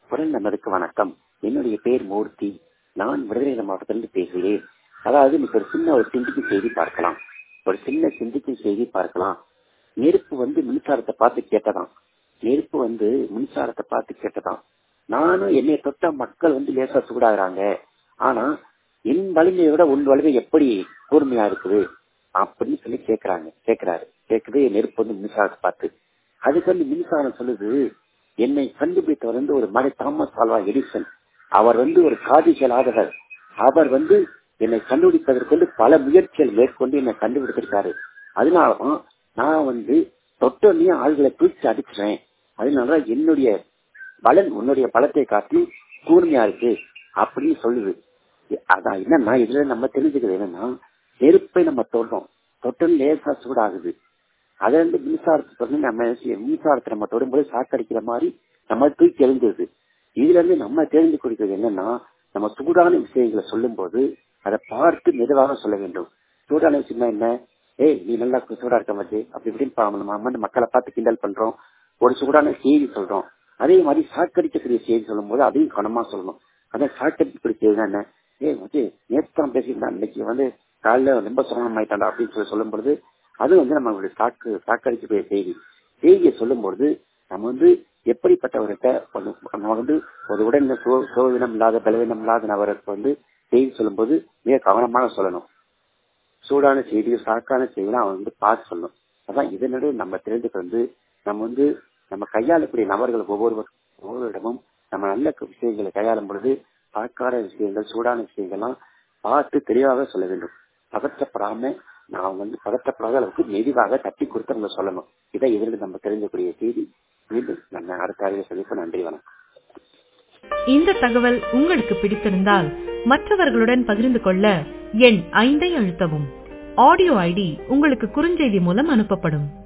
குரல் நம்பருக்கு வணக்கம். என்னுடைய பேர் மூர்த்தி. நான் விருதுநகர் மாவட்டத்திலிருந்து பேசுகிறேன். அதாவது இன்னைக்கு ஒரு சின்ன சிந்திக்கும் செய்தி பார்க்கலாம். நெருப்பு மின்சாரத்தை பார்த்து கேட்டதாம். நானும் என்னை தொட்ட மக்கள் லேசா சூடாகிறாங்க. ஆனா என் வலிமையை விட உன் வலிமை எப்படி கூர்மையா இருக்குது அப்படின்னு சொல்லி கேட்குது நெருப்பு மின்சாரத்தை பார்த்து. அதுக்கு மின்சாரம் சொல்லுது, என்னை கண்டுபிடித்தவர் ஒரு மலை தாமஸ் ஆல்வா எடிசன். அவர் ஒரு காதிகளாதவர். அவர் என்னை கண்டுபிடிப்பதற்கு பல முயற்சிகள் மேற்கொண்டு என்னை கண்டுபிடித்திருக்காரு. அதனாலதான் நான் தொட்டோன்னையும் ஆள்களை தூக்கி அடிச்சுறேன். அதனாலதான் என்னுடைய பலன் உன்னுடைய பலத்தை காட்டி கூர்மையா இருக்கு அப்படின்னு சொல்லுது. அதான் என்னன்னா, இதுல நம்ம தெரிஞ்சுக்கிறது என்னன்னா, நெருப்பை நம்ம தொட்டோன்னு லேசா சூடாகுது. அதை மின்சாரத்தை நம்ம தொடும்போது சாக்கடிக்கிற மாதிரி நம்ம தூக்கி எறிஞ்சிருது. இதுல இருந்து நம்ம தெரிந்து கொடுக்கிறது என்னன்னா, நம்ம சூடான விஷயங்களை சொல்லும் போது அதை பார்த்து மெதுவாக சொல்ல வேண்டும். சூடான விஷயமா என்ன, நீ நல்லா சூடா இருக்க மாதிரி அப்படி இப்படின்னு நம்ம மக்களை பார்த்து கிண்டல் பண்றோம். ஒரு சூடான செய்தி சொல்றோம். அதே மாதிரி சாக்கடிக்கக்கூடிய செய்தி சொல்லும் போது அதையும் கவனமா சொல்லணும். அதான் சாக்கடிக்கக்கூடிய செய்தி என்ன, நேற்று பேசியிருந்தா இன்னைக்கு காலையில ரொம்ப சுகமாயிட்டாண்டா அப்படின்னு சொல்லும் பொழுது அது நம்மளுடைய சாக்கடிக்கக்கூடிய செய்தியை சொல்லும் பொழுது நம்ம எப்படிப்பட்டவர்கிட்ட நம்ம ஒரு உடனே சோவினம் இல்லாத பலவீனம் இல்லாத நபருக்கு செய்தி சொல்லும் போது மிக கவனமாக சொல்லணும். சூடான செய்தியும் சாக்கான செய்தியும் அவன் பார்த்து சொல்லணும். அதான் இதனுடைய நம்ம தெரிஞ்சுக்க நம்ம கையாளக்கூடிய நபர்கள் ஒவ்வொருவரிடமும் நம்ம நல்ல விஷயங்களை கையாளும் பொழுது சாக்கான விஷயங்கள் சூடான விஷயங்கள்லாம் பார்த்து தெளிவாக சொல்ல வேண்டும். பதற்றப்படாம பதற்றப்படாத அளவுக்கு மெதுவாக தட்டி கொடுத்து நம்ம சொல்லணும். இதை இதில் நம்ம தெரிஞ்சக்கூடிய செய்தி. மீண்டும் நம்ம அடுத்த அறிவை சந்திப்போம். நன்றி, வணக்கம். இந்த தகவல் உங்களுக்கு பிடித்திருந்தால் மற்றவர்களுடன் பகிர்ந்து கொள்ள எண் 5 அழுத்தவும். ஆடியோ ஐடி உங்களுக்கு குறுஞ்செய்தி மூலம் அனுப்பப்படும்.